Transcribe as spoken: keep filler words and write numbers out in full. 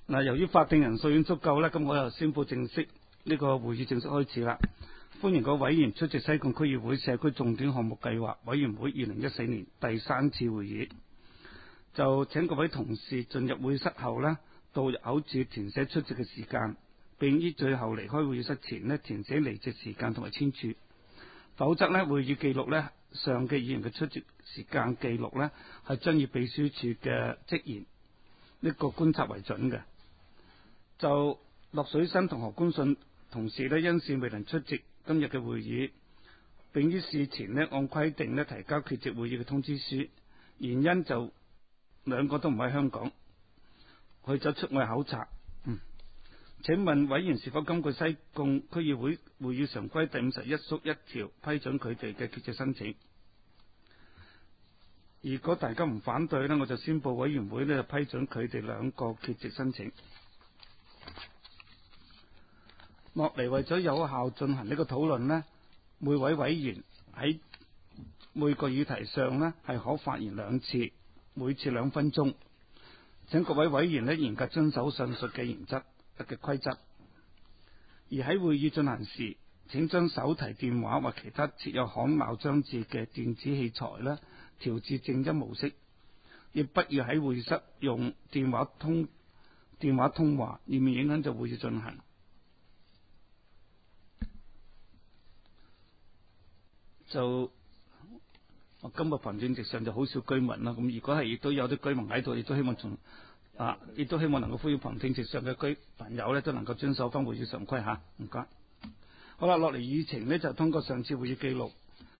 嗱，由於法定人數已經足夠咧，咁我又宣布正式呢個會議正式開始啦。歡迎各位委員出席西貢區議會社區重點項目計劃委員會二零一四年第三次會議。就請各位同事進入會議室後呢，到入口處填寫出席嘅時間，並於最後離開會議室前呢填寫離席時間同埋簽署。否則呢，會議記錄呢上嘅議員嘅出席時間記錄呢係將以秘書處嘅職員呢個觀察為準嘅。就落水新同何官信同事呢，因事未能出席今日嘅會議，並於事前呢按規定呢提交缺席會議嘅通知書，原因就兩個都唔喺香港，去咗出外考察。嗯，請問委員是否根據西貢區議會會議常規第五十一縮一條批准佢哋嘅缺席申請？如果大家唔反對呢，我就宣布委員會呢批准佢哋兩個缺席申請。落嚟為咗有效進行呢個討論呢，每位委員喺每個議題上呢係可發言兩次，每次兩分鐘。請各位委員呢嚴格遵守上述嘅原則嘅規則。而喺會議進行時，請將手提電話或其他設有焊卯裝置嘅電子器材呢調至靜音模式，亦不要喺會議室用電話通電話通話，以免影響到會議進行。就我今日憑證席上就好少居民啦，咁如果係亦都有啲居民喺度，亦都希望從啊，亦都希望能夠呼籲憑證席上嘅居朋友咧，都能夠遵守翻會議常規吓，唔該。好啦，落嚟議程呢就通過上次會議記錄